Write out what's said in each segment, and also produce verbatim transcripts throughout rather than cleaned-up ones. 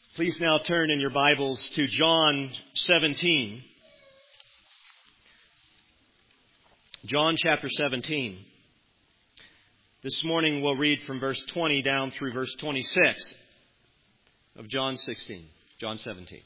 Please now turn in your Bibles to John seventeen. John chapter seventeen. This morning we'll read from verse twenty down through verse twenty-six of John sixteen, John seventeen.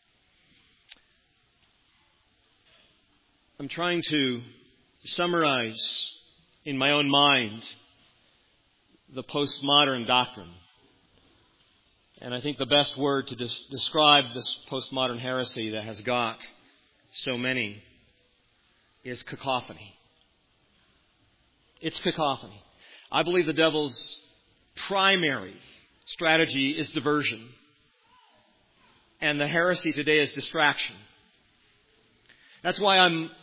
I'm trying to summarize in my own mind the postmodern doctrine. And I think the best word to des- describe this postmodern heresy that has got so many is cacophony. It's cacophony. I believe the devil's primary strategy is diversion. And the heresy today is distraction. That's why I'm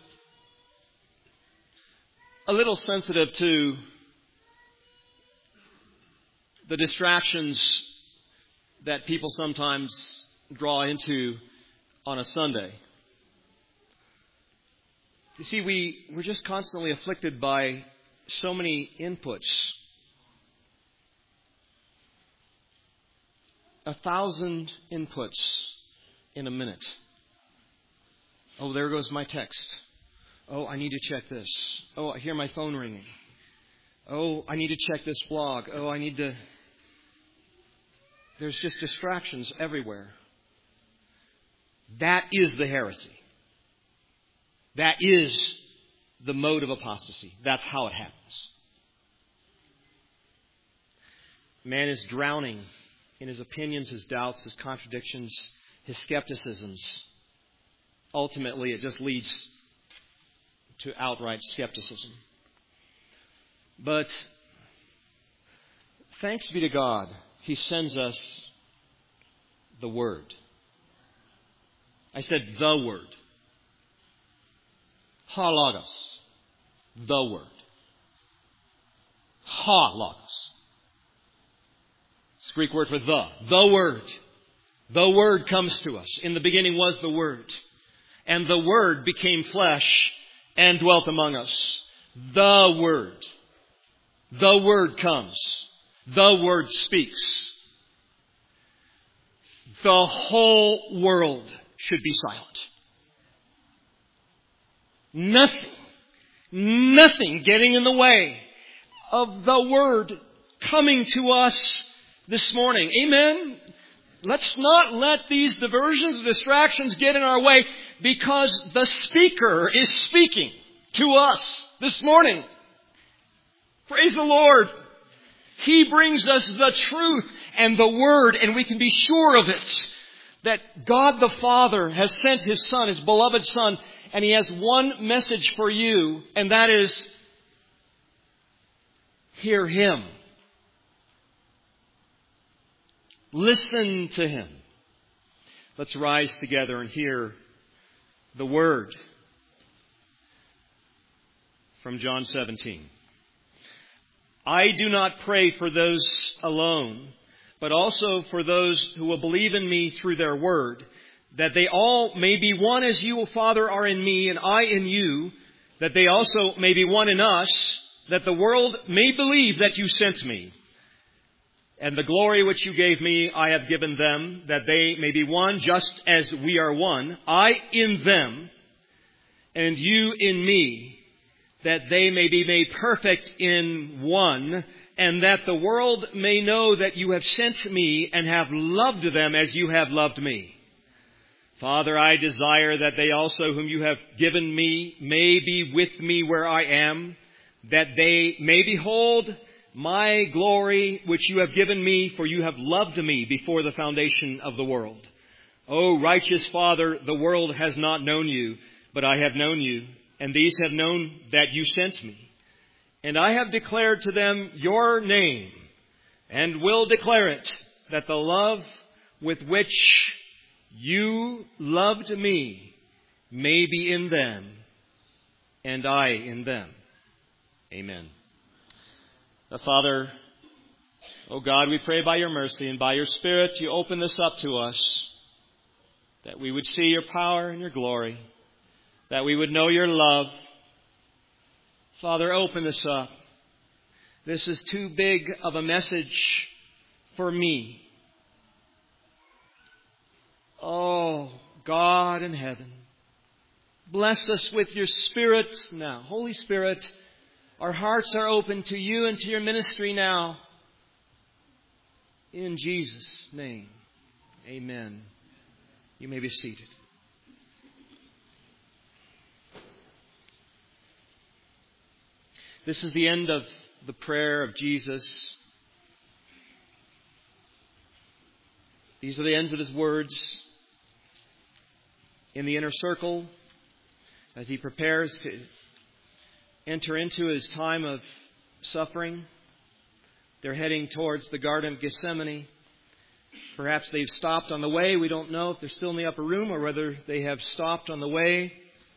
a little sensitive to the distractions that people sometimes draw into on a Sunday. You see, we, we're just constantly afflicted by so many inputs. A thousand inputs in a minute. Oh, there goes my text. Oh, I need to check this. Oh, I hear my phone ringing. Oh, I need to check this blog. Oh, I need to... There's just distractions everywhere. That is the heresy. That is the mode of apostasy. That's how it happens. Man is drowning in his opinions, his doubts, his contradictions, his skepticisms. Ultimately, it just leads to outright skepticism. But thanks be to God, He sends us the Word. I said the Word. Ha logos. The Word. Ha logos. It's the Greek word for the. The Word. The Word comes to us. In the beginning was the Word. And the Word became flesh and dwelt among us. The Word. The Word comes. The Word speaks. The whole world should be silent. Nothing, nothing getting in the way of the Word coming to us this morning. Amen? Let's not let these diversions and distractions get in our way, because the speaker is speaking to us this morning. Praise the Lord. He brings us the truth and the Word, and we can be sure of it. That God the Father has sent His Son, His beloved Son, and He has one message for you, and that is, hear Him. Listen to Him. Let's rise together and hear the Word from John seventeen. I do not pray for those alone, but also for those who will believe in me through their word, that they all may be one as you, O Father, are in me and I in you, that they also may be one in us, that the world may believe that you sent me. And the glory which you gave me, I have given them, that they may be one just as we are one, I in them, and you in me, that they may be made perfect in one, and that the world may know that you have sent me and have loved them as you have loved me. Father, I desire that they also whom you have given me may be with me where I am, that they may behold my glory which you have given me, for you have loved me before the foundation of the world. O righteous Father, the world has not known you, but I have known you. And these have known that you sent me. And I have declared to them your name, and will declare it, that the love with which you loved me may be in them, and I in them. Amen. Now, Father, oh God, we pray by your mercy and by your Spirit you open this up to us, that we would see your power and your glory, that we would know your love. Father, open this up. This is too big of a message for me. God in heaven, bless us with your Spirit now. Holy Spirit, our hearts are open to you and to your ministry now. In Jesus' name, amen. You may be seated. This is the end of the prayer of Jesus. These are the ends of His words in the inner circle as He prepares to enter into His time of suffering. They're heading towards the Garden of Gethsemane. Perhaps they've stopped on the way. We don't know if they're still in the upper room or whether they have stopped on the way.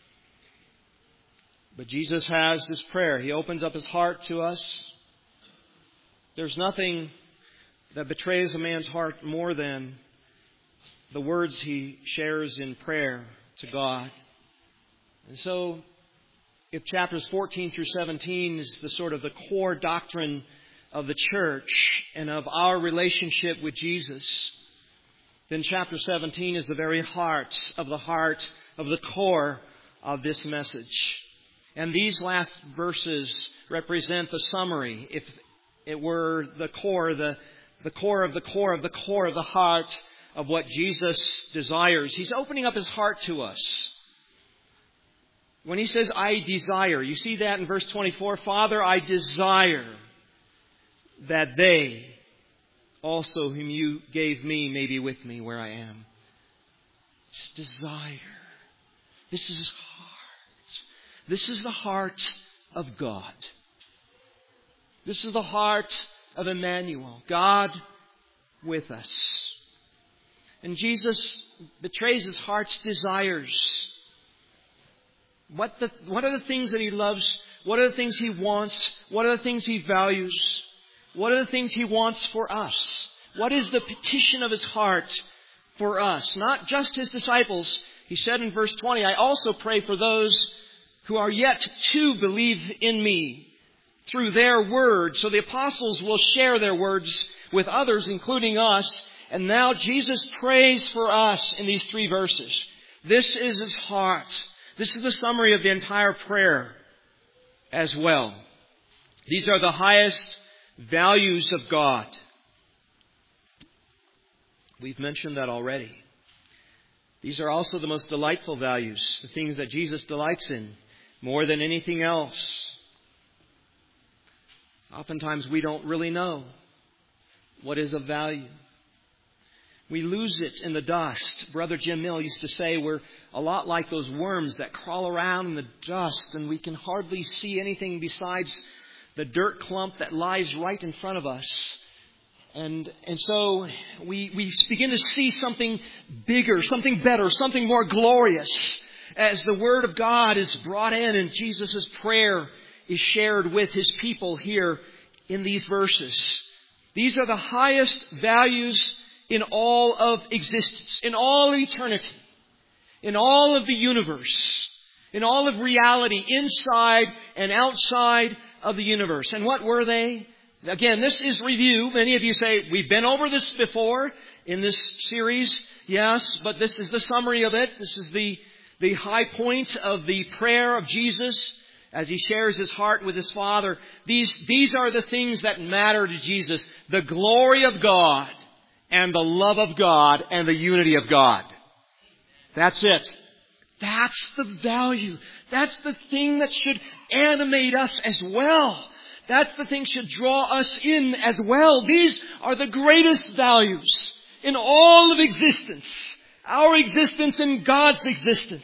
But Jesus has this prayer. He opens up His heart to us. There's nothing that betrays a man's heart more than the words he shares in prayer to God. And so, if chapters fourteen through seventeen is the sort of the core doctrine of the church and of our relationship with Jesus, then chapter seventeen is the very heart of the heart of the core of this message. And these last verses represent the summary. If it were the core, the, the core of the core of the core of the heart of what Jesus desires. He's opening up His heart to us. When He says, I desire, you see that in verse twenty-four. Father, I desire that they also whom you gave me may be with me where I am. It's desire. This is His heart. This is the heart of God. This is the heart of Emmanuel, God with us. And Jesus betrays His heart's desires. What, the, what are the things that He loves? What are the things He wants? What are the things He values? What are the things He wants for us? What is the petition of His heart for us? Not just His disciples. He said in verse twenty, I also pray for those who are yet to believe in me through their word. So the apostles will share their words with others, including us. And now Jesus prays for us in these three verses. This is His heart. This is the summary of the entire prayer as well. These are the highest values of God. We've mentioned that already. These are also the most delightful values, the things that Jesus delights in more than anything else. Oftentimes we don't really know what is of value. We lose it in the dust. Brother Jim Mill used to say we're a lot like those worms that crawl around in the dust and we can hardly see anything besides the dirt clump that lies right in front of us. And and so we, we begin to see something bigger, something better, something more glorious as the Word of God is brought in and Jesus' prayer is shared with His people here in these verses. These are the highest values in all of existence, in all eternity, in all of the universe, in all of reality, inside and outside of the universe. And what were they? Again, this is review. Many of you say, we've been over this before in this series. Yes, but this is the summary of it. This is the, the high point of the prayer of Jesus as He shares His heart with His Father. These, these are the things that matter to Jesus. The glory of God and the love of God and the unity of God. That's it. That's the value. That's the thing that should animate us as well. That's the thing should draw us in as well. These are the greatest values in all of existence. Our existence and God's existence.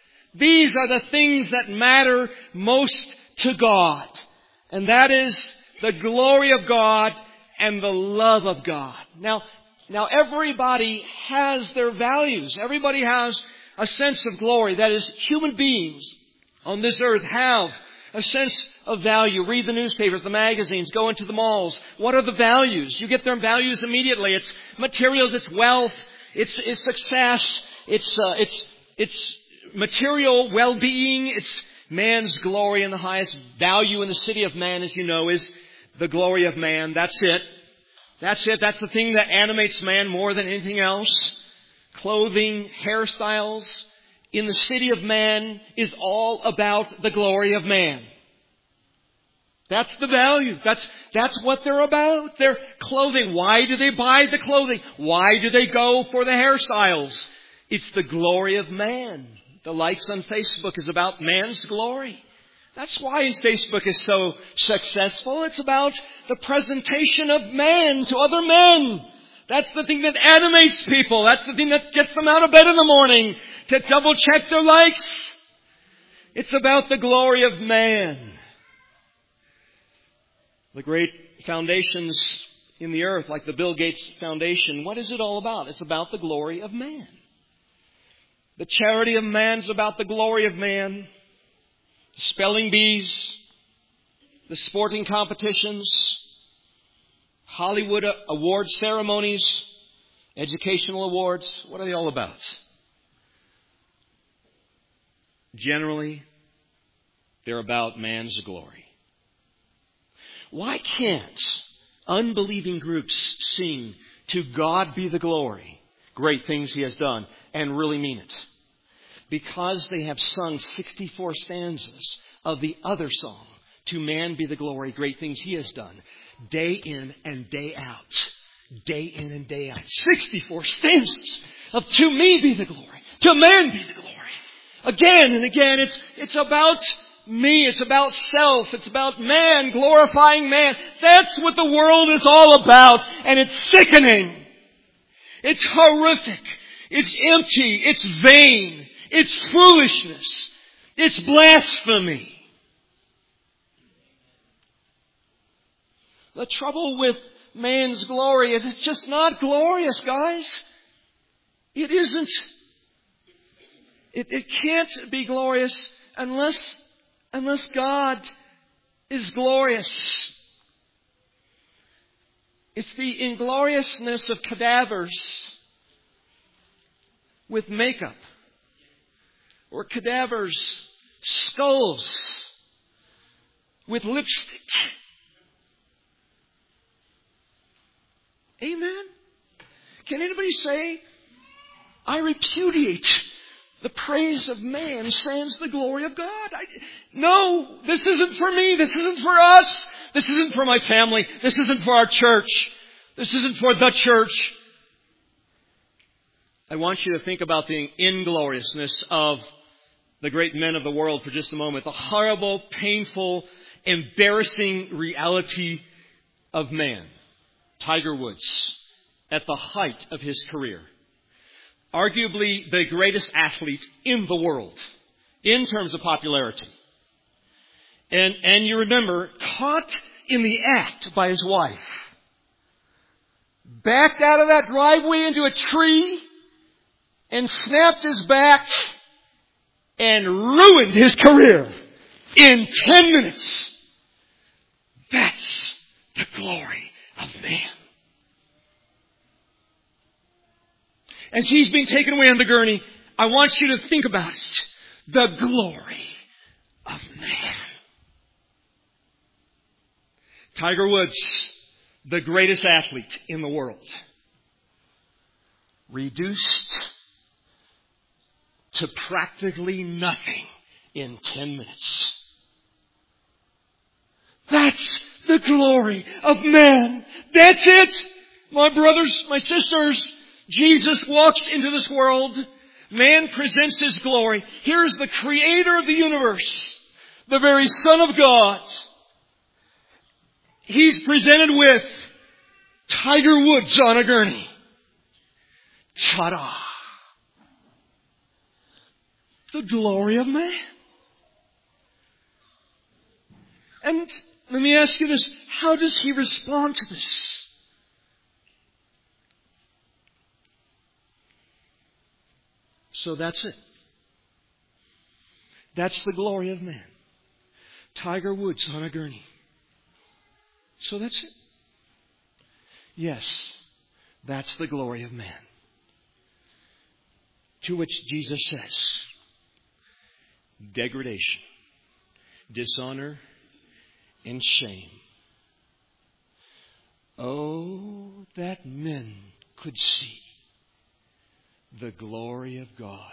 These are the things that matter most to God. And that is the glory of God and the love of God. Now, now everybody has their values. Everybody has a sense of glory. That is, human beings on this earth have a sense of value. Read the newspapers, the magazines, go into the malls. What are the values? You get their values immediately. It's materials, it's wealth, it's, it's success, it's, uh, it's, it's material well-being, it's man's glory, and the highest value in the city of man, as you know, is the glory of man. That's it. That's it. That's the thing that animates man more than anything else. clothing, hairstyles in the city of man is all about the glory of man. That's the value. That's, that's what they're about. Their clothing. Why do they buy the clothing? Why do they go for the hairstyles? It's the glory of man. The likes on Facebook is about man's glory. That's why Facebook is so successful. It's about the presentation of man to other men. That's the thing that animates people. That's the thing that gets them out of bed in the morning to double check their likes. It's about the glory of man. The great foundations in the earth, like the Bill Gates Foundation, what is it all about? It's about the glory of man. The charity of man is about the glory of man. The spelling bees, the sporting competitions, Hollywood award ceremonies, educational awards, what are they all about? Generally, they're about man's glory. Why can't unbelieving groups sing "To God be the glory, great things He has done," and really mean it? Because they have sung sixty-four stanzas of the other song, "To man be the glory, great things He has done," day in and day out. Day in and day out. sixty-four stanzas of "To me be the glory, to man be the glory." Again and again, it's, it's about me. It's about self. It's about man, glorifying man. That's what the world is all about. And it's sickening. It's horrific. It's empty. It's vain. It's foolishness. It's blasphemy. The trouble with man's glory is it's just not glorious, guys. It isn't. It, it can't be glorious unless, unless God is glorious. It's the ingloriousness of cadavers with makeup, or cadavers, skulls with lipstick. Amen? Can anybody say, "I repudiate the praise of man sans the glory of God"? I, no, this isn't for me. This isn't for us. This isn't for my family. This isn't for our church. This isn't for the church. I want you to think about the ingloriousness of the great men of the world for just a moment. The horrible, painful, embarrassing reality of man. Tiger Woods, at the height of his career. Arguably the greatest athlete in the world in terms of popularity. And, and you remember, caught in the act by his wife. Backed out of that driveway into a tree and snapped his back and ruined his career in ten minutes. That's the glory of man. As he's being taken away on the gurney, I want you to think about it. The glory of man. Tiger Woods, the greatest athlete in the world, reduced to practically nothing in ten minutes. That's the glory of man. That's it. My brothers, my sisters, Jesus walks into this world. Man presents His glory. Here's the Creator of the universe, the very Son of God. He's presented with Tiger Woods on a gurney. Ta-da! The glory of man. And let me ask you this. How does he respond to this? So that's it. That's the glory of man. Tiger Woods on a gurney. So that's it. Yes, that's the glory of man. To which Jesus says, degradation, dishonor, and shame. Oh, that men could see the glory of God.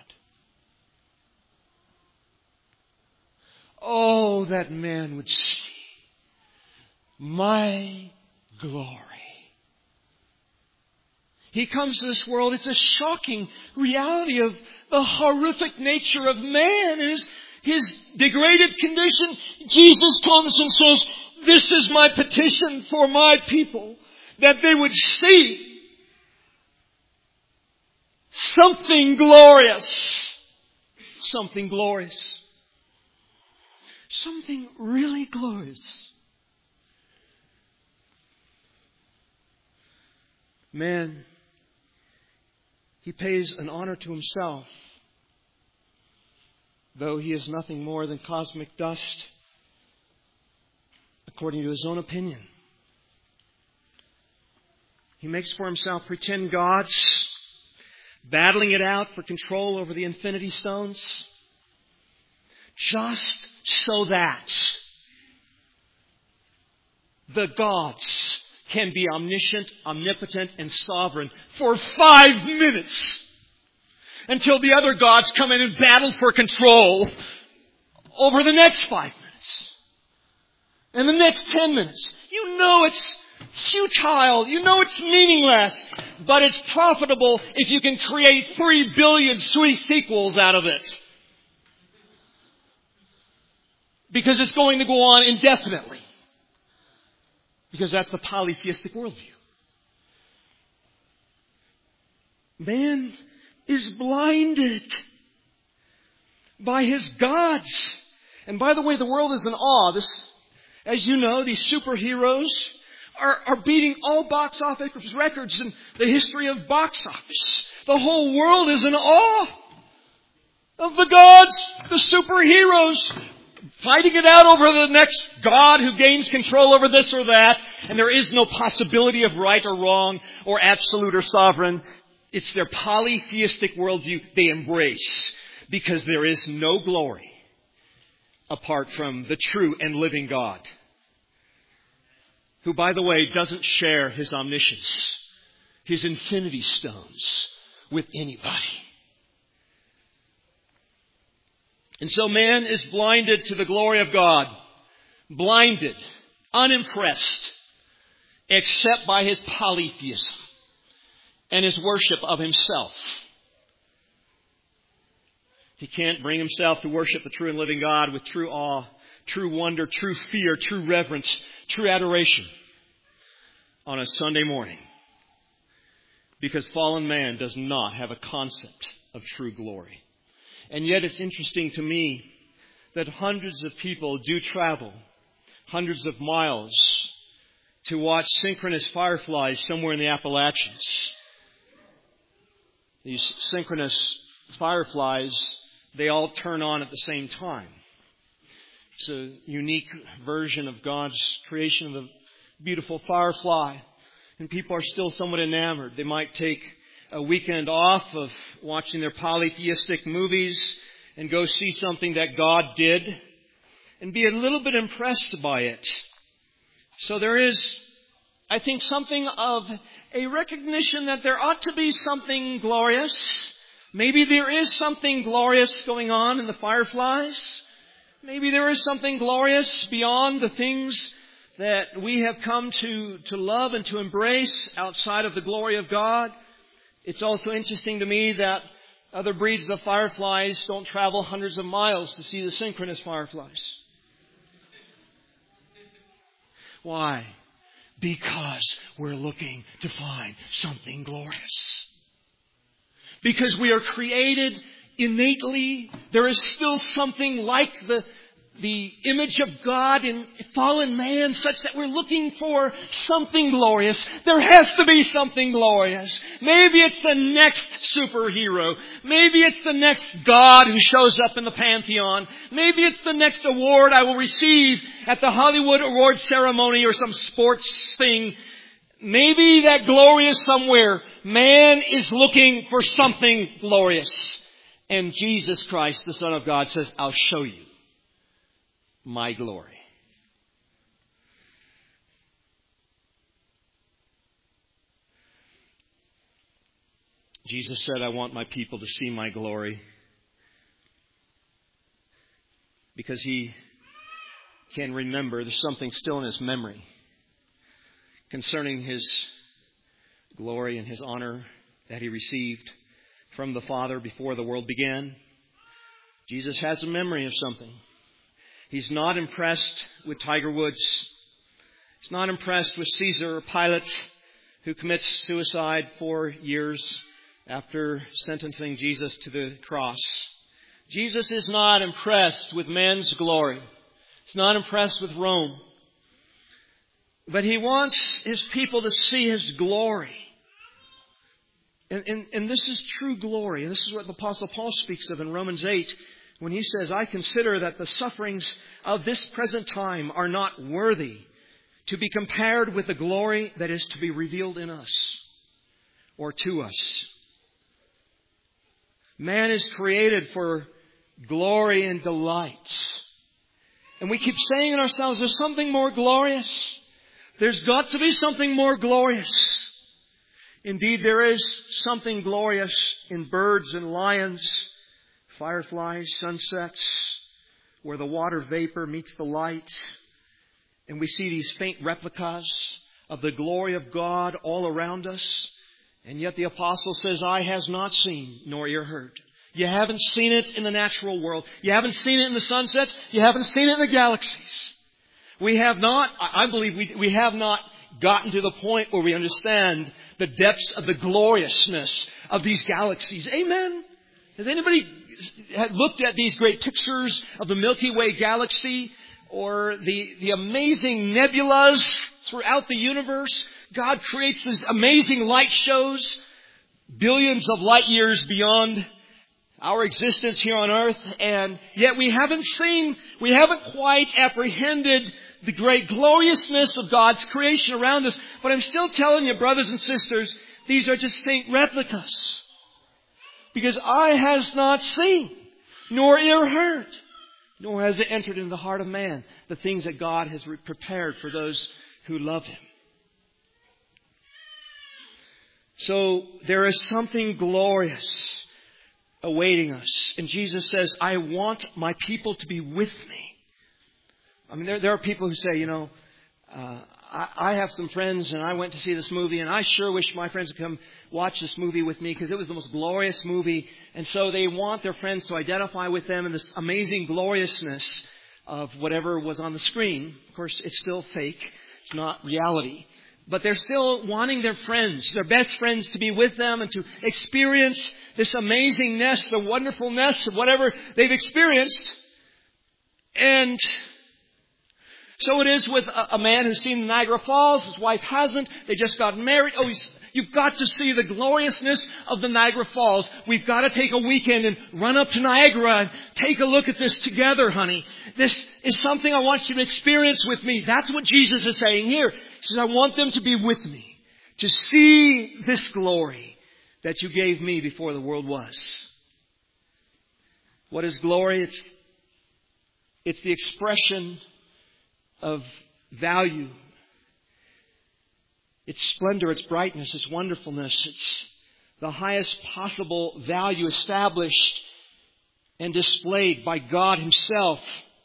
Oh, that man would see my glory. He comes to this world. It's a shocking reality of the horrific nature of man and his, his degraded condition. Jesus comes and says, this is my petition for my people, that they would see something glorious. Something glorious. Something really glorious. Man, he pays an honor to himself, though he is nothing more than cosmic dust, according to his own opinion. He makes for himself pretend gods, battling it out for control over the infinity stones, just so that the gods can be omniscient, omnipotent, and sovereign for five minutes until the other gods come in and battle for control over the next five minutes and the next ten minutes. You know it's futile. You know it's meaningless. But it's profitable if you can create three billion sweet sequels out of it. Because it's going to go on indefinitely. Because that's the polytheistic worldview. Man is blinded by his gods. And by the way, the world is in awe. This, as you know, these superheroes are, are beating all box office records in the history of box office. The whole world is in awe of the gods, the superheroes, fighting it out over the next god who gains control over this or that. And there is no possibility of right or wrong or absolute or sovereign. It's their polytheistic worldview they embrace because there is no glory apart from the true and living God, who, by the way, doesn't share his omniscience, his infinity stones, with anybody. And so man is blinded to the glory of God, blinded, unimpressed, except by his polytheism and his worship of himself. He can't bring himself to worship the true and living God with true awe, true wonder, true fear, true reverence, true adoration on a Sunday morning. Because fallen man does not have a concept of true glory. And yet it's interesting to me that hundreds of people do travel hundreds of miles to watch synchronous fireflies somewhere in the Appalachians. These synchronous fireflies, they all turn on at the same time. It's a unique version of God's creation of the beautiful firefly. And people are still somewhat enamored. They might take a weekend off of watching their polytheistic movies and go see something that God did and be a little bit impressed by it. So there is, I think, something of a recognition that there ought to be something glorious. Maybe there is something glorious going on in the fireflies. Maybe there is something glorious beyond the things that we have come to, to love and to embrace outside of the glory of God. It's also interesting to me that other breeds of fireflies don't travel hundreds of miles to see the synchronous fireflies. Why? Because we're looking to find something glorious. Because we are created innately. There is still something like the the image of God in fallen man, such that we're looking for something glorious. There has to be something glorious. Maybe it's the next superhero. Maybe it's the next God who shows up in the pantheon. Maybe it's the next award I will receive at the Hollywood award ceremony or some sports thing. Maybe that glory is somewhere. Man is looking for something glorious. And Jesus Christ, the Son of God, says, I'll show you my glory. Jesus said, I want my people to see my glory. Because he can remember, there's something still in his memory concerning his glory and his honor that he received from the Father before the world began. Jesus has a memory of something. He's not impressed with Tiger Woods. He's not impressed with Caesar or Pilate, who commits suicide four years after sentencing Jesus to the cross. Jesus is not impressed with man's glory. He's not impressed with Rome. But he wants his people to see his glory. And, and, and this is true glory. And this is what the Apostle Paul speaks of in Romans eight, when he says, I consider that the sufferings of this present time are not worthy to be compared with the glory that is to be revealed in us or to us. Man is created for glory and delight. And we keep saying in ourselves, there's something more glorious. There's got to be something more glorious. Indeed, there is something glorious in birds and lions, fireflies, sunsets, where the water vapor meets the light. And we see these faint replicas of the glory of God all around us. And yet the apostle says, eye has not seen, nor ear heard. You haven't seen it in the natural world. You haven't seen it in the sunsets. You haven't seen it in the galaxies. We have not, I believe we, we have not gotten to the point where we understand the depths of the gloriousness of these galaxies. Amen? Has anybody looked at these great pictures of the Milky Way galaxy or the, the amazing nebulas throughout the universe? God creates these amazing light shows, billions of light years beyond our existence here on earth, and yet we haven't seen, we haven't quite apprehended the great gloriousness of God's creation around us. But I'm still telling you, brothers and sisters, these are just faint replicas. Because eye has not seen, nor ear heard, nor has it entered into the heart of man the things that God has prepared for those who love Him. So there is something glorious awaiting us. And Jesus says, I want my people to be with me. I mean, there, there are people who say, you know, uh, I, I have some friends and I went to see this movie and I sure wish my friends would come watch this movie with me because it was the most glorious movie. And so they want their friends to identify with them in this amazing gloriousness of whatever was on the screen. Of course, it's still fake. It's not reality. But they're still wanting their friends, their best friends, to be with them and to experience this amazingness, the wonderfulness of whatever they've experienced. And so it is with a, a man who's seen Niagara Falls. His wife hasn't. They just got married. Oh, he's, you've got to see the gloriousness of the Niagara Falls. We've got to take a weekend and run up to Niagara and take a look at this together, honey. This is something I want you to experience with me. That's what Jesus is saying here. He says, I want them to be with me, to see this glory that you gave me before the world was. What is glory? It's, it's the expression of value, its splendor, its brightness, its wonderfulness. It's the highest possible value established and displayed by God Himself.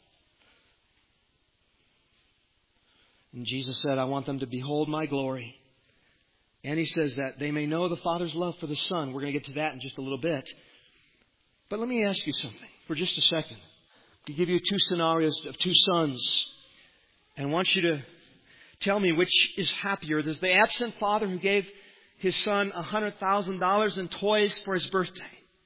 And Jesus said, I want them to behold my glory. And He says that they may know the Father's love for the Son. We're going to get to that in just a little bit. But let me ask you something for just a second. To give you two scenarios of two sons. And I want you to tell me which is happier. There's the absent father who gave his son one hundred thousand dollars in toys for his birthday.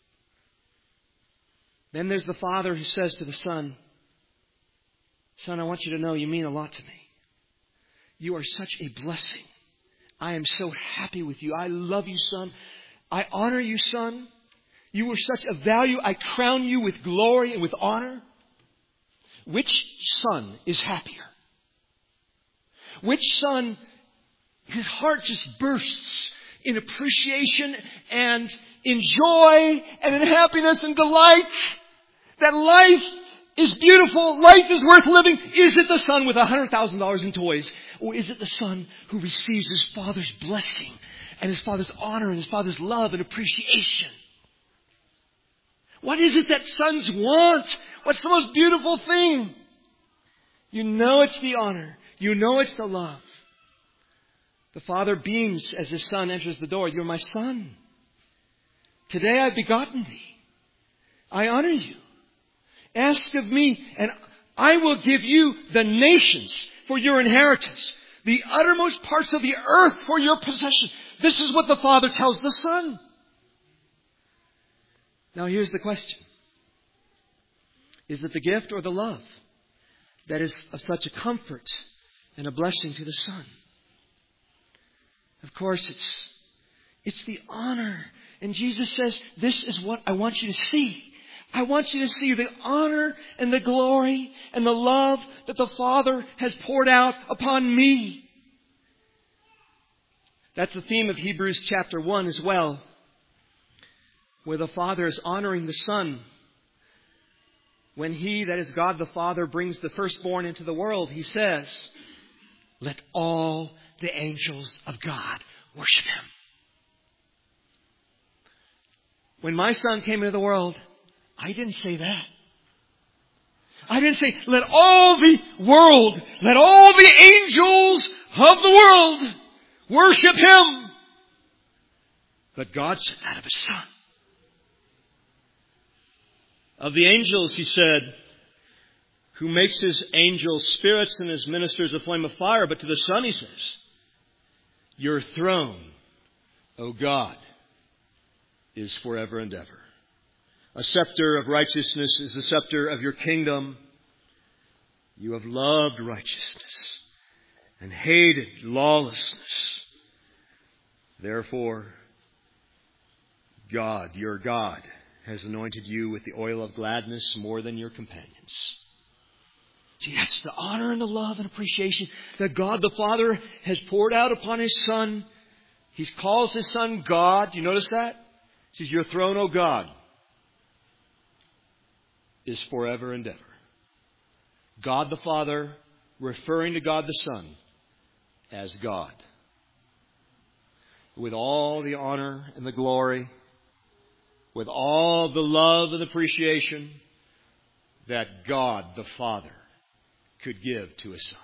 Then there's the father who says to the son, Son, I want you to know you mean a lot to me. You are such a blessing. I am so happy with you. I love you, son. I honor you, son. You are such a value. I crown you with glory and with honor. Which son is happier? Which son, his heart just bursts in appreciation and in joy and in happiness and delight that life is beautiful, life is worth living? Is it the son with one hundred thousand dollars in toys? Or is it the son who receives his father's blessing and His Father's honor and His Father's love and appreciation. What is it that sons want? What's the most beautiful thing? You know it's the honor. You know it's the love. The Father beams as His Son enters the door. You're my Son. Today I've begotten thee. I honor you. Ask of me, and I will give you the nations for your inheritance, the uttermost parts of the earth for your possession. This is what the Father tells the Son. Now here's the question. Is it the gift or the love that is of such a comfort and a blessing to the Son? Of course, it's, it's the honor. And Jesus says, this is what I want you to see. I want you to see the honor and the glory and the love that the Father has poured out upon me. That's the theme of Hebrews chapter one as well, where the Father is honoring the Son. When He, that is God the Father, brings the firstborn into the world, He says, let all the angels of God worship Him. When my Son came into the world, I didn't say that. I didn't say, let all the world, let all the angels of the world worship Him. But God said that of His Son. Of the angels, He said, who makes His angels spirits and His ministers a flame of fire. But to the Son He says, your throne, O God, is forever and ever. A scepter of righteousness is the scepter of your kingdom. You have loved righteousness and hated lawlessness. Therefore, God, your God, has anointed you with the oil of gladness more than your companions. See, that's the honor and the love and appreciation that God the Father has poured out upon His Son. He calls His Son God. You notice that? He says, your throne, O God, is forever and ever. God the Father referring to God the Son as God. With all the honor and the glory, with all the love and appreciation that God the Father could give to His Son.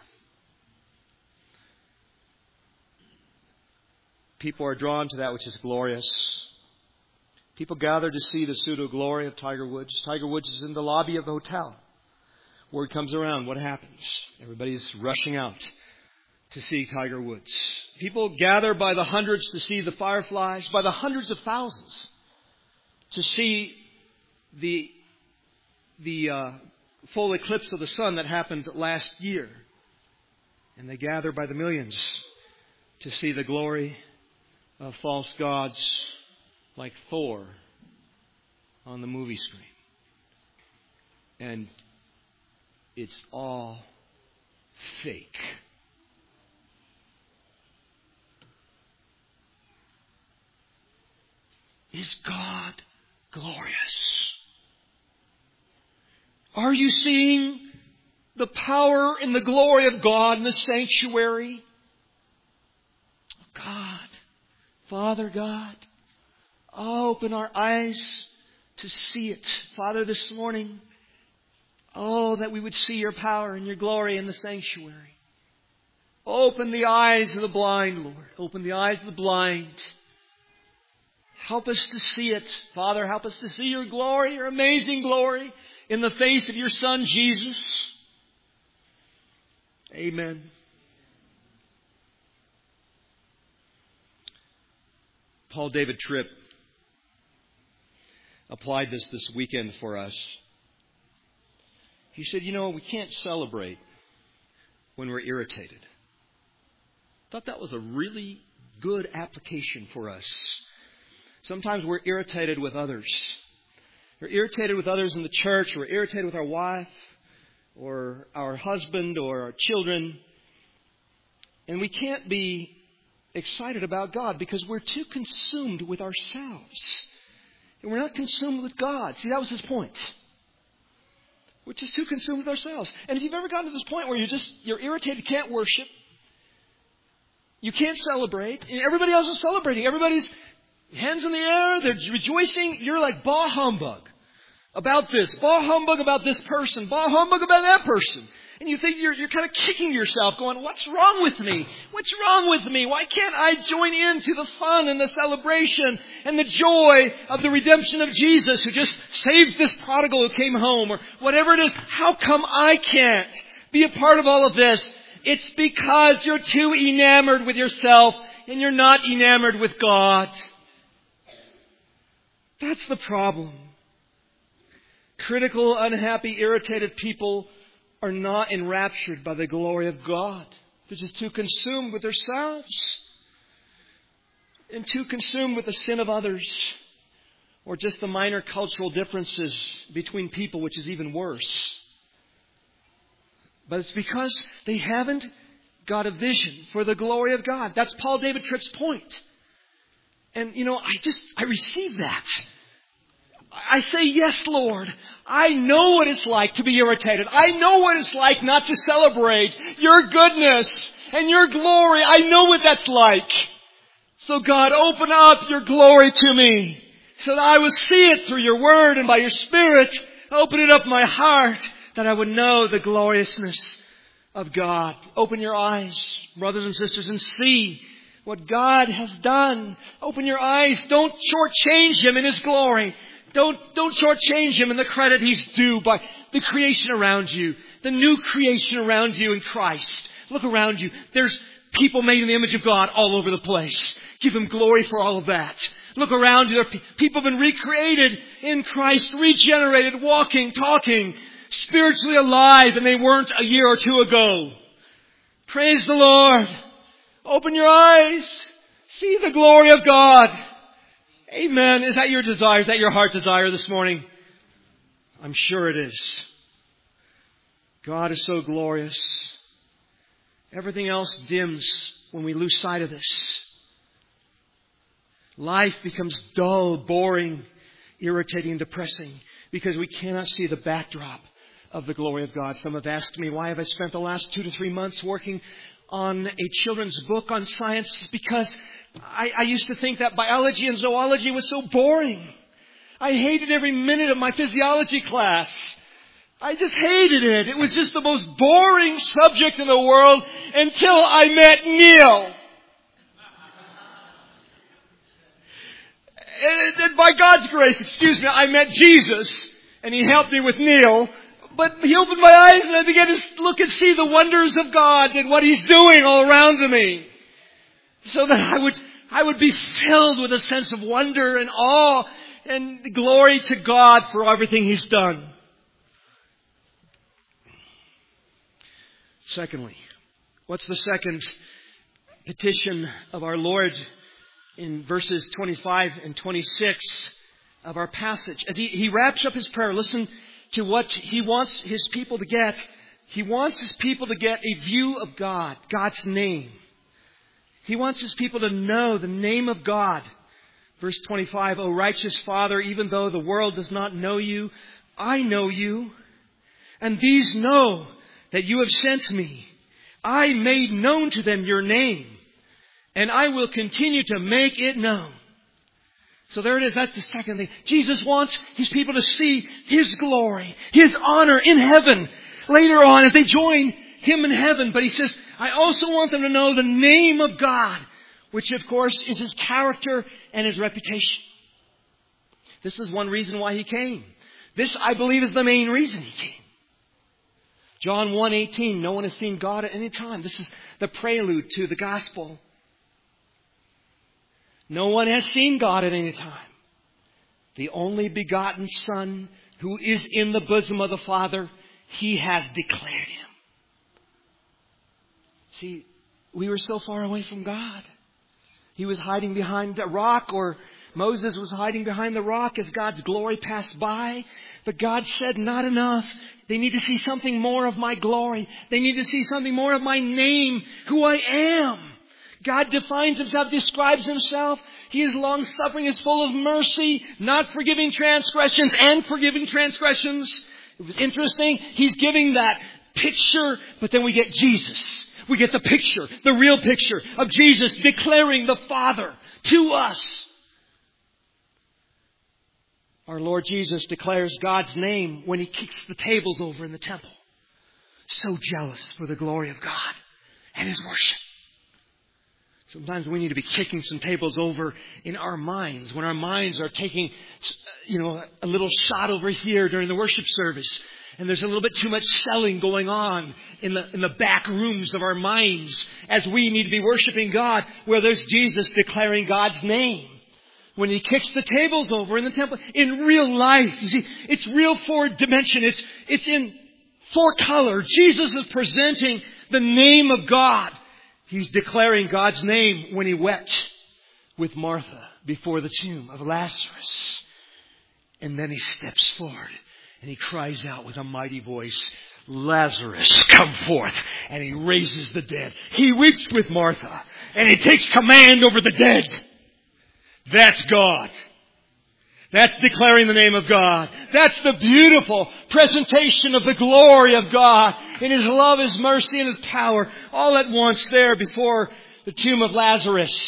People are drawn to that which is glorious. People gather to see the pseudo-glory of Tiger Woods. Tiger Woods is in the lobby of the hotel. Word comes around. What happens? Everybody's rushing out to see Tiger Woods. People gather by the hundreds to see the fireflies, by the hundreds of thousands to see the, the uh, full eclipse of the sun that happened last year. And they gather by the millions to see the glory of false gods like Thor on the movie screen. And it's all fake. Is God glorious? Are you seeing the power and the glory of God in the sanctuary? God, Father God, open our eyes to see it. Father, this morning, oh, that we would see your power and your glory in the sanctuary. Open the eyes of the blind, Lord. Open the eyes of the blind. Help us to see it. Father, help us to see your glory, your amazing glory in the face of your Son, Jesus. Amen. Paul David Tripp applied this this weekend for us. He said, you know, we can't celebrate when we're irritated. I thought that was a really good application for us. Sometimes we're irritated with others. We're irritated with others in the church. We're irritated with our wife or our husband or our children. And we can't be excited about God because we're too consumed with ourselves. And we're not consumed with God. See, that was his point. We're just too consumed with ourselves. And if you've ever gotten to this point where you're just, you're irritated, can't worship, You can't celebrate. Everybody else is celebrating. Everybody's hands in the air. They're rejoicing. You're like, bah humbug about this. Bah humbug about this person. Bah humbug about that person. And you think you're, you're kind of kicking yourself going, what's wrong with me? What's wrong with me? Why can't I join into the fun and the celebration and the joy of the redemption of Jesus who just saved this prodigal who came home, or whatever it is? How come I can't be a part of all of this? It's because you're too enamored with yourself and you're not enamored with God. That's the problem. Critical, unhappy, irritated people are not enraptured by the glory of God. They're just too consumed with themselves and too consumed with the sin of others, or just the minor cultural differences between people, which is even worse. But it's because they haven't got a vision for the glory of God. That's Paul David Tripp's point. And, you know, I just, I receive that. I say, yes, Lord. I know what it's like to be irritated. I know what it's like not to celebrate your goodness and your glory. I know what that's like. So God, open up your glory to me so that I will see it through your word and by your Spirit. Open it up in my heart that I would know the gloriousness of God. Open your eyes, brothers and sisters, and see what God has done. Open your eyes. Don't shortchange Him in His glory. Don't, don't shortchange Him in the credit He's due by the creation around you. The new creation around you in Christ. Look around you. There's people made in the image of God all over the place. Give Him glory for all of that. Look around you. There are people have been recreated in Christ, regenerated, walking, talking, spiritually alive, and they weren't a year or two ago. Praise the Lord. Open your eyes. See the glory of God. Amen. Is that your desire? Is that your heart desire this morning? I'm sure it is. God is so glorious. Everything else dims when we lose sight of this. Life becomes dull, boring, irritating, and depressing because we cannot see the backdrop of the glory of God. Some have asked me, why have I spent the last two to three months working on a children's book on science? It's because I, I used to think that biology and zoology was so boring. I hated every minute of my physiology class. I just hated it. It was just the most boring subject in the world until I met Neil. And, and by God's grace, excuse me, I met Jesus, and He helped me with Neil. But He opened my eyes and I began to look and see the wonders of God and what He's doing all around me. So that I would, I would be filled with a sense of wonder and awe and glory to God for everything He's done. Secondly, what's the second petition of our Lord in verses twenty-five and twenty-six of our passage? As he, he wraps up His prayer, listen to what He wants His people to get. He wants His people to get a view of God, God's name. He wants His people to know the name of God. Verse twenty-five, O righteous Father, even though the world does not know you, I know you. And these know that you have sent me. I made known to them your name, and I will continue to make it known. So there it is. That's the second thing. Jesus wants His people to see His glory, His honor in heaven later on as they join Him in heaven. But He says, I also want them to know the name of God, which of course is His character and His reputation. This is one reason why He came. This, I believe, is the main reason He came. John one eighteen, no one has seen God at any time. This is the prelude to the gospel. No one has seen God at any time. The only begotten Son who is in the bosom of the Father, He has declared Him. See, we were so far away from God. He was hiding behind a rock, or Moses was hiding behind the rock as God's glory passed by. But God said, not enough. They need to see something more of my glory. They need to see something more of my name, who I am. God defines Himself, describes Himself. He is long-suffering, is full of mercy, not forgiving transgressions and forgiving transgressions. It was interesting. He's giving that picture, but then we get Jesus. we get the picture, the real picture of Jesus declaring the Father to us. Our Lord Jesus declares God's name when He kicks the tables over in the temple. So jealous for the glory of God and His worship. Sometimes we need to be kicking some tables over in our minds. When our minds are taking, you know, a little shot over here during the worship service. And there's a little bit too much selling going on in the, in the back rooms of our minds. As we need to be worshiping God. Where there's Jesus declaring God's name. When He kicks the tables over in the temple. In real life. You see, it's real four dimension. It's, it's in four color. Jesus is presenting the name of God. He's declaring God's name when He wept with Martha before the tomb of Lazarus. And then He steps forward and He cries out with a mighty voice, Lazarus, come forth. And He raises the dead. He weeps with Martha and He takes command over the dead. That's God. That's declaring the name of God. That's the beautiful presentation of the glory of God in His love, His mercy, and His power all at once there before the tomb of Lazarus.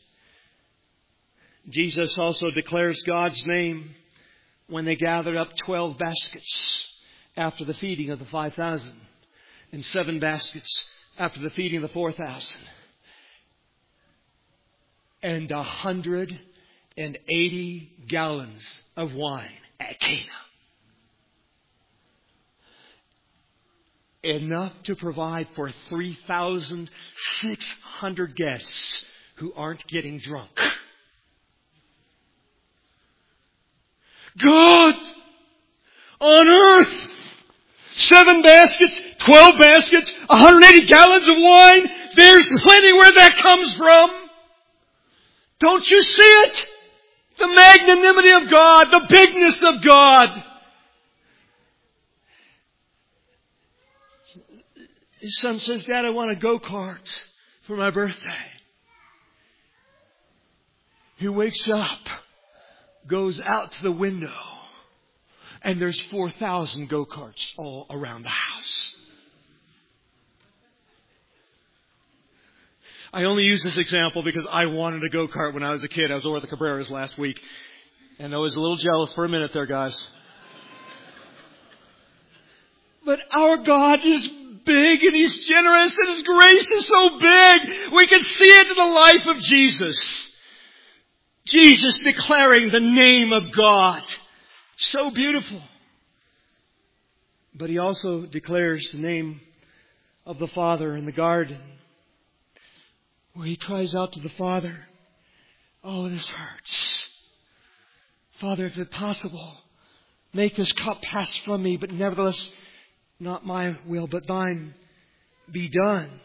Jesus also declares God's name when they gathered up twelve baskets after the feeding of the five thousand and seven baskets after the feeding of the four thousand. And a hundred and eighty gallons of wine at Cana. Enough to provide for three thousand six hundred guests who aren't getting drunk. God on earth. Seven baskets, twelve baskets, one hundred eighty gallons of wine. There's plenty where that comes from. Don't you see it? The magnanimity of God, the bigness of God. His son says, Dad, I want a go-kart for my birthday. He wakes up, goes out to the window, and there's four thousand go-karts all around the house. I only use this example because I wanted a go-kart when I was a kid. I was over at the Cabreras last week. And I was a little jealous for a minute there, guys. But our God is big and He's generous and His grace is so big. We can see it in the life of Jesus. Jesus declaring the name of God. So beautiful. But He also declares the name of the Father in the garden, where He cries out to the Father, oh, this hurts. Father, if it's possible, make this cup pass from me, but nevertheless, not my will, but Thine be done.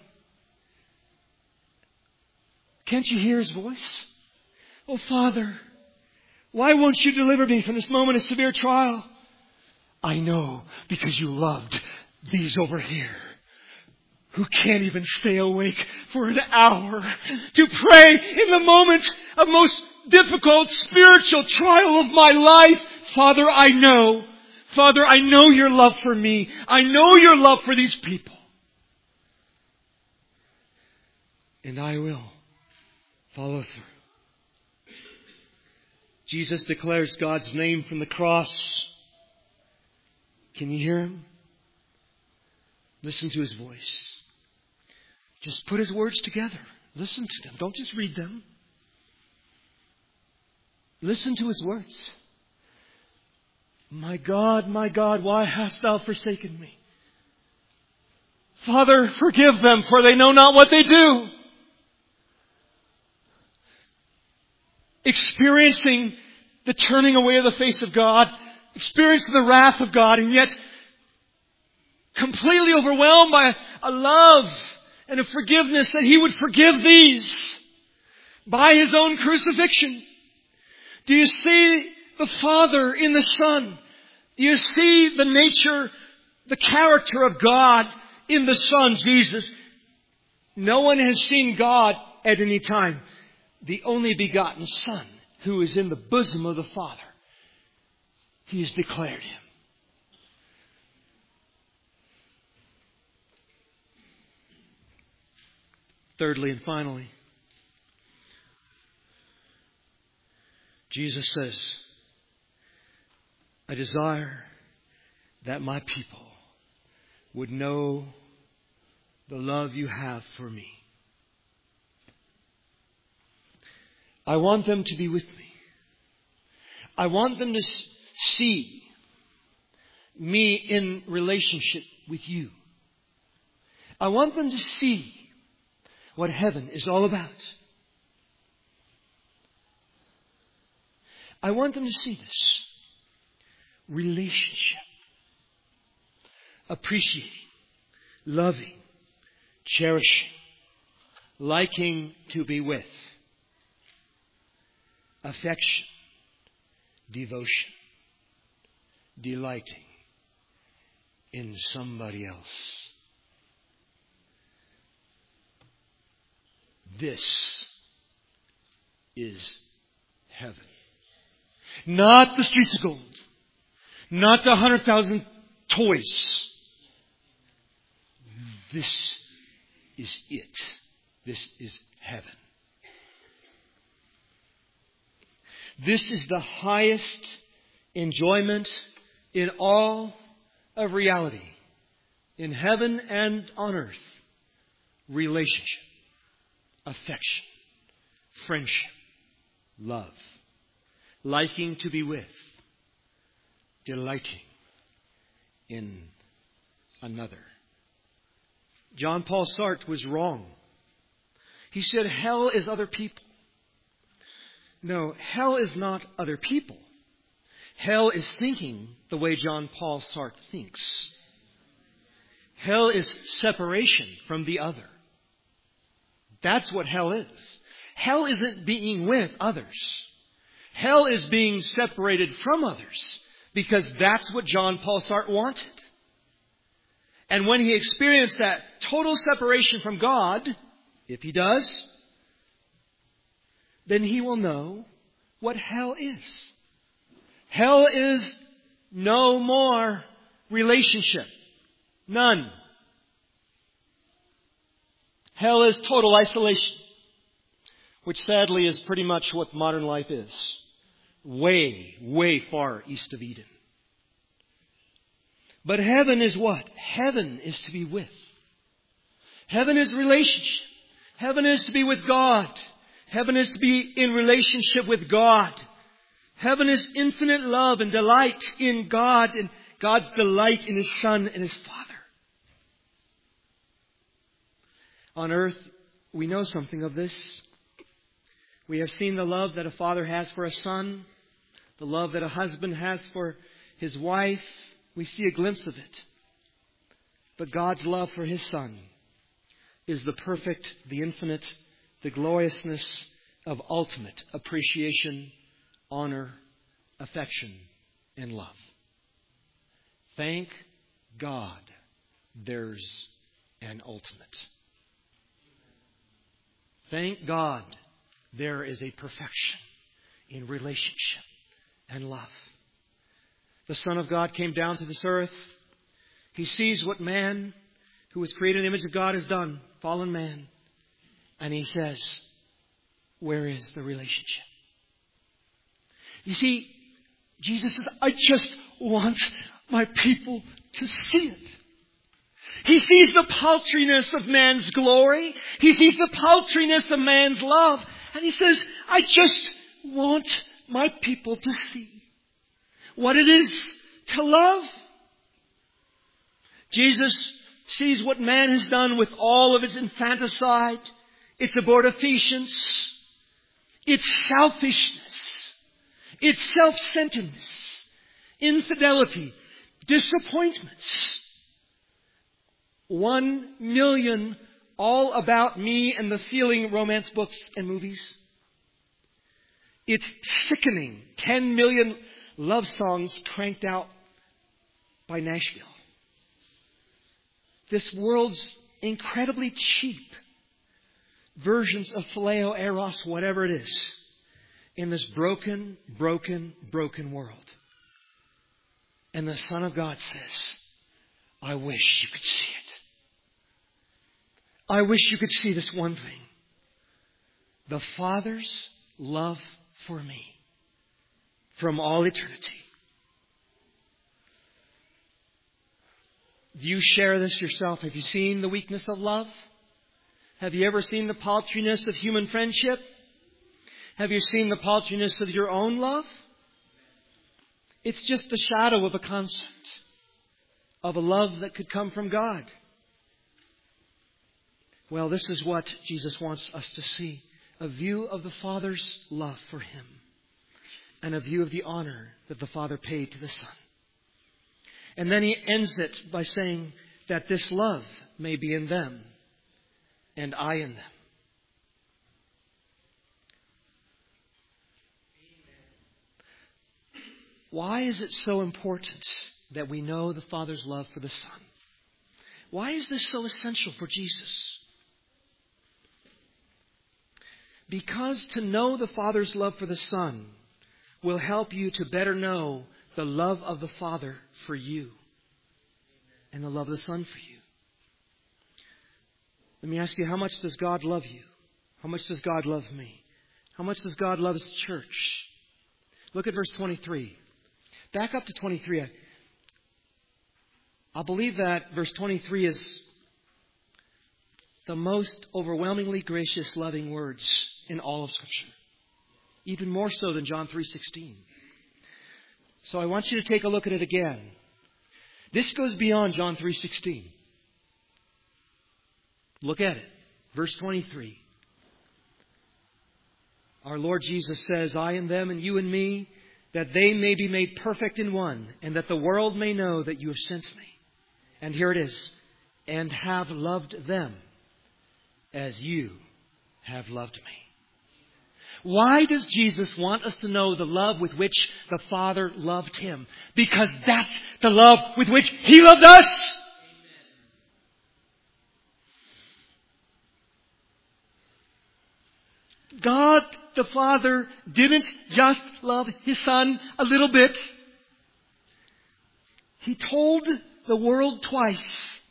Can't you hear His voice? Oh, Father, why won't You deliver me from this moment of severe trial? I know, because You loved these over here, who can't even stay awake for an hour to pray in the moment of most difficult spiritual trial of my life. Father, I know. Father, I know Your love for me. I know Your love for these people. And I will follow through. Jesus declares God's name from the cross. Can you hear Him? Listen to His voice. Just put His words together. Listen to them. Don't just read them. Listen to His words. My God, my God, why hast Thou forsaken me? Father, forgive them, for they know not what they do. Experiencing the turning away of the face of God, experiencing the wrath of God, and yet completely overwhelmed by a love and a forgiveness that He would forgive these by His own crucifixion. Do you see the Father in the Son? Do you see the nature, the character of God in the Son, Jesus? No one has seen God at any time. The only begotten Son, who is in the bosom of the Father, He has declared Him. Thirdly and finally, Jesus says, I desire that my people would know the love you have for me. I want them to be with me. I want them to see me in relationship with you. I want them to see what heaven is all about. I want them to see this relationship. Appreciating, loving, cherishing, liking to be with, affection, devotion, delighting in somebody else. This is heaven. Not the streets of gold. Not the hundred thousand toys. This is it. This is heaven. This is the highest enjoyment in all of reality. In heaven and on earth. Relationship. Affection. Friendship. Love. Liking to be with. Delighting in another. John Paul Sartre was wrong. He said hell is other people. No, hell is not other people. Hell is thinking the way John Paul Sartre thinks. Hell is separation from the other. That's what hell is. Hell isn't being with others. Hell is being separated from others. Because that's what John Paul Sartre wanted. And when he experienced that total separation from God, if he does, then he will know what hell is. Hell is no more relationship. None. Hell is total isolation, which sadly is pretty much what modern life is. Way, way far east of Eden. But heaven is what? Heaven is to be with. Heaven is relationship. Heaven is to be with God. Heaven is to be in relationship with God. Heaven is infinite love and delight in God and God's delight in His Son and His Father. On earth, we know something of this. We have seen the love that a father has for a son, the love that a husband has for his wife. We see a glimpse of it. But God's love for His Son is the perfect, the infinite, the gloriousness of ultimate appreciation, honor, affection, and love. Thank God there's an ultimate. Thank God there is a perfection in relationship and love. The Son of God came down to this earth. He sees what man who was created in the image of God has done, fallen man. And He says, where is the relationship? You see, Jesus says, I just want my people to see it. He sees the paltriness of man's glory. He sees the paltriness of man's love. And He says, I just want my people to see what it is to love. Jesus sees what man has done with all of its infanticide, its abortifacients, its selfishness, its self-centeredness, infidelity, disappointments. One million all about me and the feeling romance books and movies. It's sickening. Ten million love songs cranked out by Nashville. This world's incredibly cheap versions of phileo, eros, whatever it is, in this broken, broken, broken world. And the Son of God says, I wish you could see it. I wish you could see this one thing. The Father's love for me from all eternity. Do you share this yourself? Have you seen the weakness of love? Have you ever seen the paltriness of human friendship? Have you seen the paltriness of your own love? It's just a shadow of a concept of a love that could come from God. Well, this is what Jesus wants us to see. A view of the Father's love for Him. And a view of the honor that the Father paid to the Son. And then He ends it by saying that this love may be in them and I in them. Why is it so important that we know the Father's love for the Son? Why is this so essential for Jesus? Because to know the Father's love for the Son will help you to better know the love of the Father for you and the love of the Son for you. Let me ask you, how much does God love you? How much does God love me? How much does God love His church? Look at verse twenty-three. Back up to twenty-three. I, I believe that verse twenty-three is the most overwhelmingly gracious, loving words in all of Scripture. Even more so than John three sixteen. So I want you to take a look at it again. This goes beyond John three sixteen. Look at it. Verse twenty-three. Our Lord Jesus says, I and them and you and me, that they may be made perfect in one, and that the world may know that you have sent me. And here it is. And have loved them as you have loved me. Why does Jesus want us to know the love with which the Father loved Him? Because that's the love with which He loved us. God the Father didn't just love His Son a little bit. He told the world twice.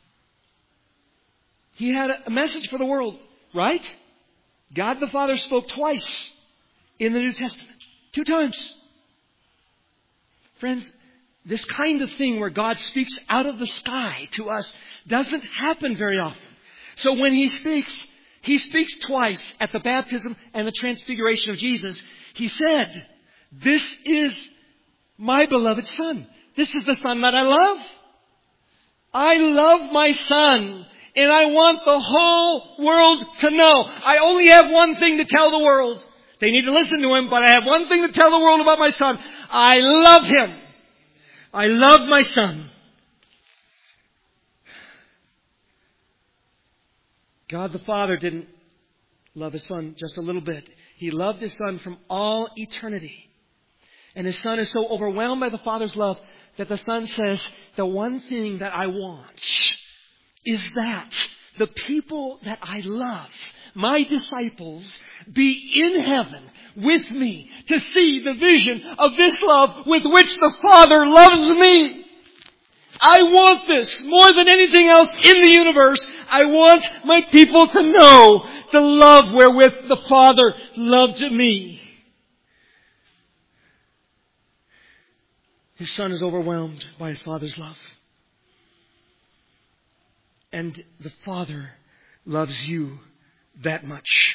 He had a message for the world, right? God the Father spoke twice in the New Testament. Two times. Friends, this kind of thing where God speaks out of the sky to us doesn't happen very often. So when He speaks, He speaks twice at the baptism and the transfiguration of Jesus. He said, this is my beloved Son. This is the Son that I love. I love my Son. And I want the whole world to know. I only have one thing to tell the world. They need to listen to Him, but I have one thing to tell the world about my Son. I love Him. I love my Son. God the Father didn't love His Son just a little bit. He loved His Son from all eternity. And His Son is so overwhelmed by the Father's love that the Son says, the one thing that I want is that the people that I love, my disciples, be in heaven with me to see the vision of this love with which the Father loves me. I want this more than anything else in the universe. I want my people to know the love wherewith the Father loved me. His Son is overwhelmed by His Father's love. And the Father loves you that much.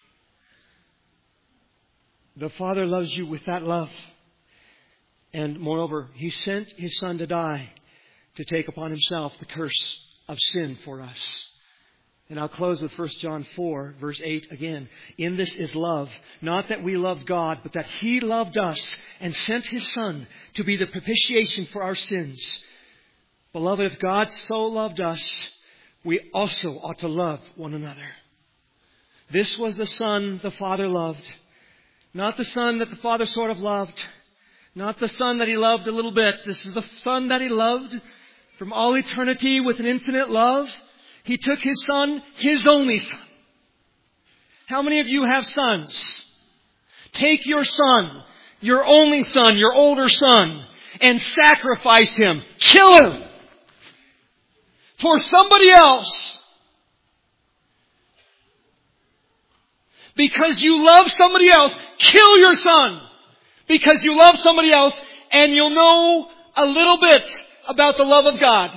The Father loves you with that love. And moreover, He sent His Son to die to take upon Himself the curse of sin for us. And I'll close with First John four, verse eight again. In this is love, not that we loved God, but that He loved us and sent His Son to be the propitiation for our sins. Beloved, if God so loved us, we also ought to love one another. This was the Son the Father loved. Not the Son that the Father sort of loved. Not the Son that He loved a little bit. This is the Son that He loved from all eternity with an infinite love. He took His Son, His only Son. How many of you have sons? Take your son, your only son, your older son, and sacrifice him. Kill him for somebody else. Because you love somebody else, kill your son. Because you love somebody else, and you'll know a little bit about the love of God.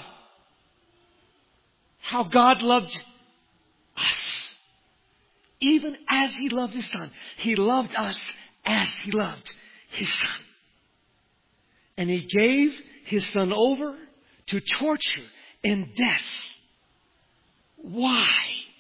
How God loved us. Even as He loved His Son. He loved us as He loved His Son. And He gave His Son over to torture and death. Why?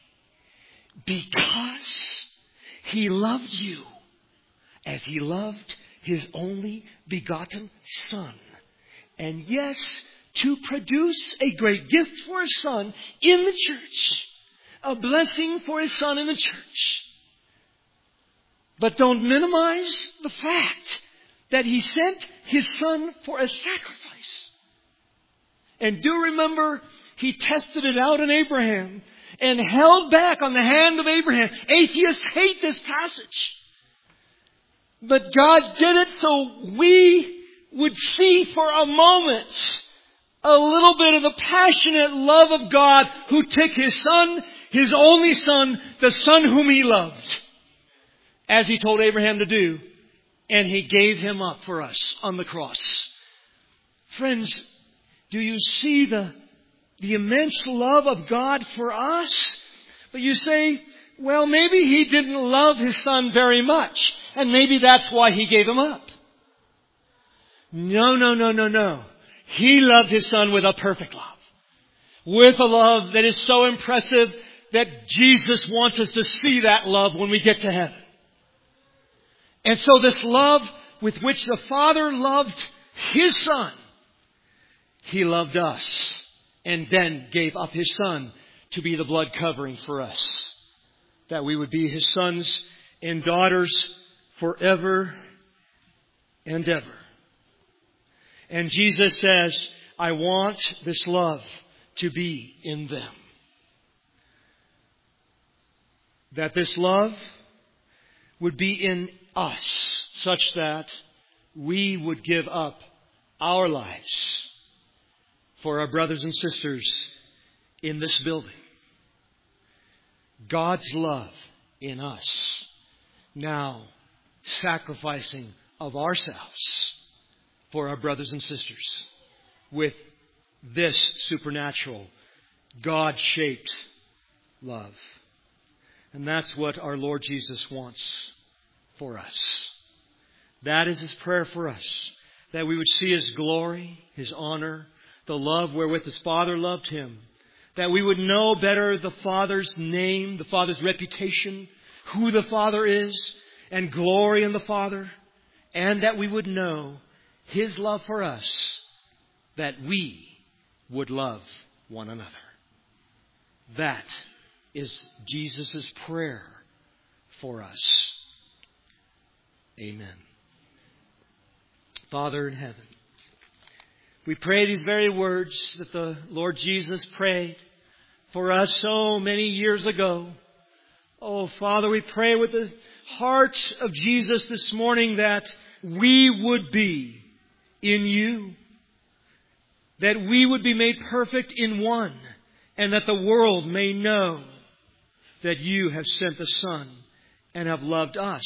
Because He loved you as He loved His only begotten Son. And yes, to produce a great gift for His Son in the church. A blessing for His Son in the church. But don't minimize the fact that He sent His Son for a sacrifice. And do remember, He tested it out in Abraham and held back on the hand of Abraham. Atheists hate this passage. But God did it so we would see for a moment a little bit of the passionate love of God who took His Son, His only Son, the Son whom He loved, as He told Abraham to do, and He gave Him up for us on the cross. Friends, do you see the, the immense love of God for us? But you say, well, maybe He didn't love His Son very much, and maybe that's why He gave Him up. No, no, no, no, no. He loved His Son with a perfect love. With a love that is so impressive that Jesus wants us to see that love when we get to heaven. And so this love with which the Father loved His Son, He loved us and then gave up His Son to be the blood covering for us. That we would be His sons and daughters forever and ever. And Jesus says, I want this love to be in them. That this love would be in us such that we would give up our lives for our brothers and sisters in this building. God's love in us, now sacrificing of ourselves for our brothers and sisters with this supernatural, God-shaped love. And that's what our Lord Jesus wants for us. That is His prayer for us. That we would see His glory, His honor, the love wherewith His Father loved Him. That we would know better the Father's name, the Father's reputation, who the Father is, and glory in the Father. And that we would know His love for us, that we would love one another. That is Jesus' prayer for us. Amen. Father in heaven, we pray these very words that the Lord Jesus prayed for us so many years ago. Oh, Father, we pray with the heart of Jesus this morning that we would be in You, that we would be made perfect in one, and that the world may know that You have sent the Son and have loved us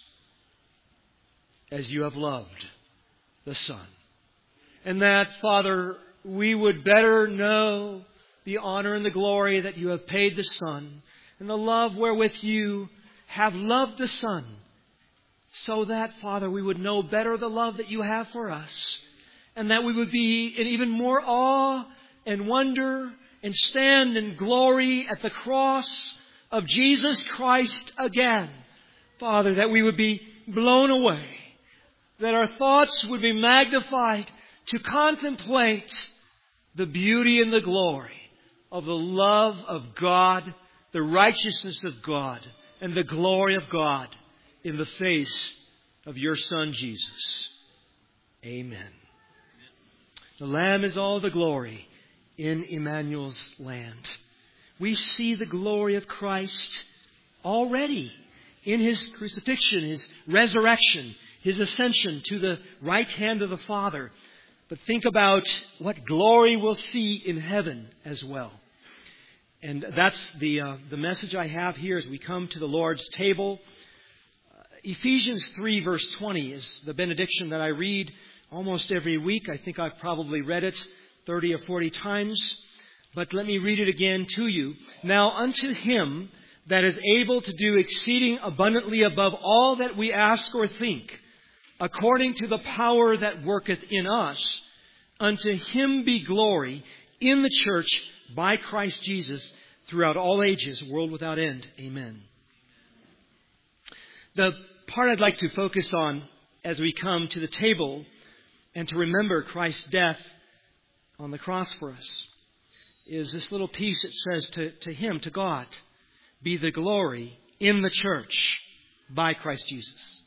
as You have loved the Son. And that, Father, we would better know the honor and the glory that You have paid the Son, and the love wherewith You have loved the Son, so that, Father, we would know better the love that You have for us, and that we would be in even more awe and wonder and stand in glory at the cross of Jesus Christ again. Father, that we would be blown away, that our thoughts would be magnified to contemplate the beauty and the glory of the love of God, the righteousness of God, and the glory of God in the face of Your Son, Jesus. Amen. The Lamb is all the glory in Emmanuel's land. We see the glory of Christ already in His crucifixion, His resurrection, His ascension to the right hand of the Father. But think about what glory we'll see in heaven as well. And that's the uh, the message I have here as we come to the Lord's table. Uh, Ephesians three verse twenty is the benediction that I read almost every week. I think I've probably read it thirty or forty times. But let me read it again to you. Now unto Him that is able to do exceeding abundantly above all that we ask or think, according to the power that worketh in us, unto Him be glory in the church by Christ Jesus throughout all ages, world without end. Amen. The part I'd like to focus on as we come to the table and to remember Christ's death on the cross for us is this little piece that says to, to Him, to God, be the glory in the church by Christ Jesus.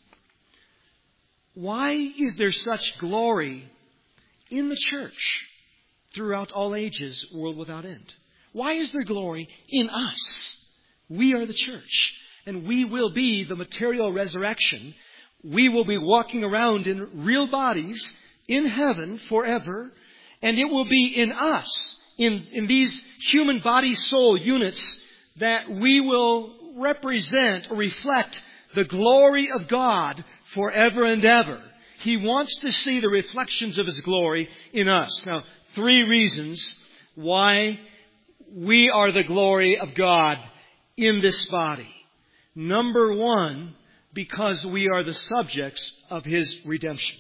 Why is there such glory in the church throughout all ages, world without end? Why is there glory in us? We are the church, and we will be the material resurrection. We will be walking around in real bodies in heaven forever, and it will be in us, in, in these human body-soul units, that we will represent or reflect the glory of God forever and ever. He wants to see the reflections of His glory in us. Now, three reasons why we are the glory of God in this body. Number one, because we are the subjects of His redemption.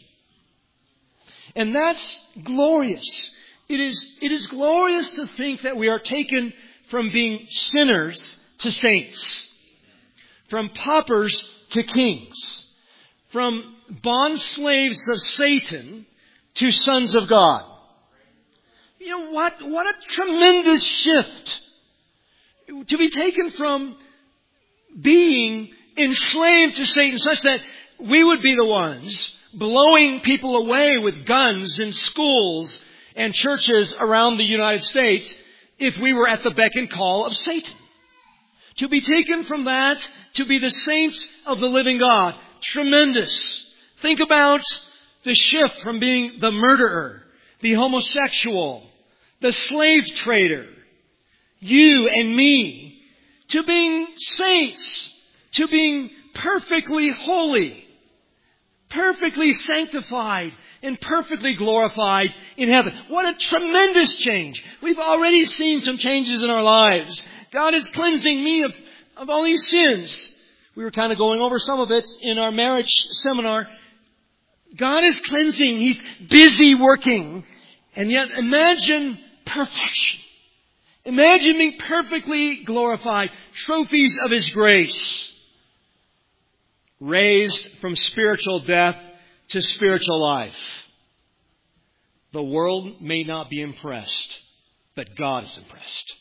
And that's glorious. It is, it is glorious to think that we are taken from being sinners to saints, from paupers to kings, from bond slaves of Satan to sons of God. You know what? What a tremendous shift to be taken from being enslaved to Satan such that we would be the ones blowing people away with guns in schools and churches around the United States if we were at the beck and call of Satan. To be taken from that to be the saints of the living God. Tremendous. Think about the shift from being the murderer, the homosexual, the slave trader, you and me, to being saints, to being perfectly holy, perfectly sanctified, and perfectly glorified in heaven. What a tremendous change. We've already seen some changes in our lives. God is cleansing me of, of all these sins. We were kind of going over some of it in our marriage seminar. God is cleansing. He's busy working. And yet imagine perfection. Imagine being perfectly glorified. Trophies of His grace. Raised from spiritual death to spiritual life. The world may not be impressed, but God is impressed.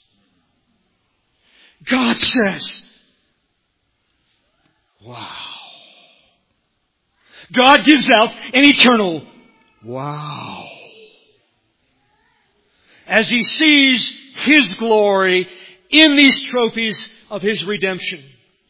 God says, wow. God gives out an eternal wow. As He sees His glory in these trophies of His redemption.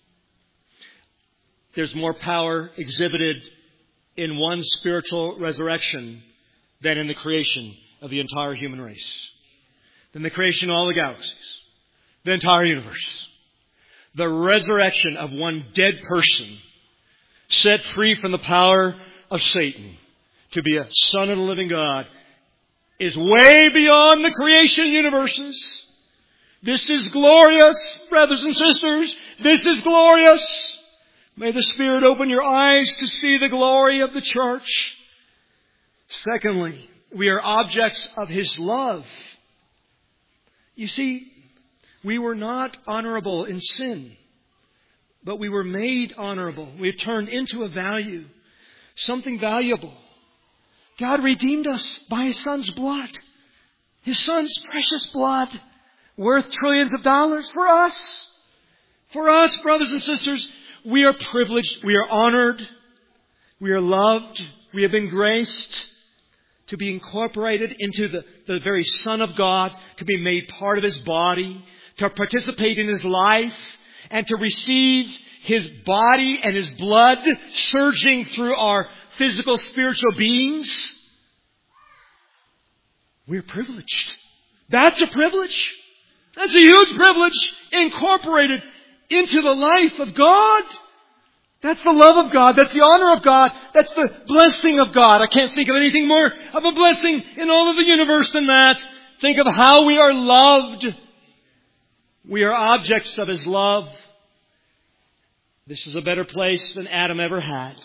There's more power exhibited in one spiritual resurrection than in the creation of the entire human race. Than the creation of all the galaxies. The entire universe. The resurrection of one dead person set free from the power of Satan to be a son of the living God is way beyond the creation universes. This is glorious, brothers and sisters. This is glorious. May the Spirit open your eyes to see the glory of the church. Secondly, we are objects of His love. You see, we were not honorable in sin, but we were made honorable. We were turned into a value, something valuable. God redeemed us by His Son's blood. His Son's precious blood, worth trillions of dollars for us. For us, brothers and sisters, we are privileged, we are honored, we are loved, we have been graced to be incorporated into the, the very Son of God, to be made part of His body, to participate in His life, and to receive His body and His blood surging through our physical, spiritual beings. We're privileged. That's a privilege. That's a huge privilege incorporated into the life of God. That's the love of God. That's the honor of God. That's the blessing of God. I can't think of anything more of a blessing in all of the universe than that. Think of how we are loved. We are objects of His love. This is a better place than Adam ever had.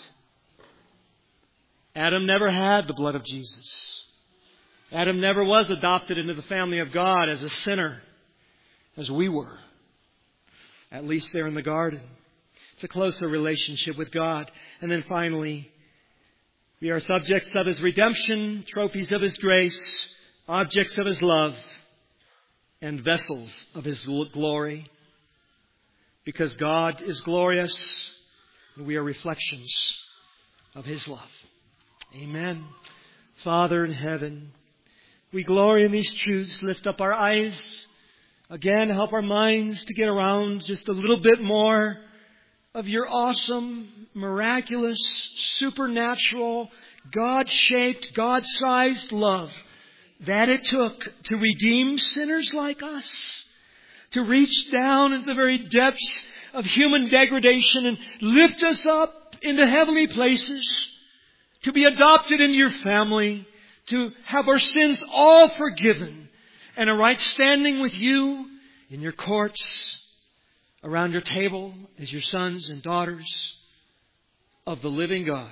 Adam never had the blood of Jesus. Adam never was adopted into the family of God as a sinner, as we were. At least there in the garden. It's a closer relationship with God. And then finally, we are subjects of His redemption, trophies of His grace, objects of His love, and vessels of His glory. Because God is glorious, and we are reflections of His love. Amen. Father in heaven, we glory in these truths. Lift up our eyes. Again, help our minds to get around just a little bit more of Your awesome, miraculous, supernatural, God-shaped, God-sized love that it took to redeem sinners like us, to reach down into the very depths of human degradation and lift us up into heavenly places, to be adopted into Your family, to have our sins all forgiven and a right standing with You in Your courts, around Your table as Your sons and daughters of the living God.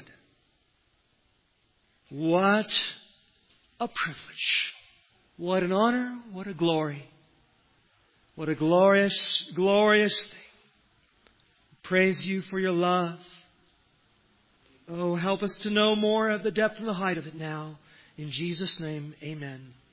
What a privilege. What an honor. What a glory. What a glorious, glorious thing. Praise You for Your love. Oh, help us to know more of the depth and the height of it now. In Jesus' name, amen.